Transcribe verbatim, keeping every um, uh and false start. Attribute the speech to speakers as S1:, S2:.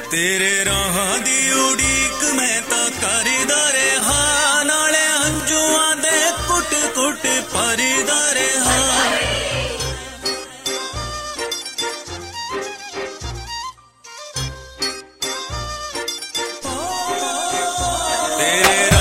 S1: तेरे राहां दी उड़ीक मैं तां करदा रहा, नाले हंझुआं दे कुट कुट भरदा रहा। तेरे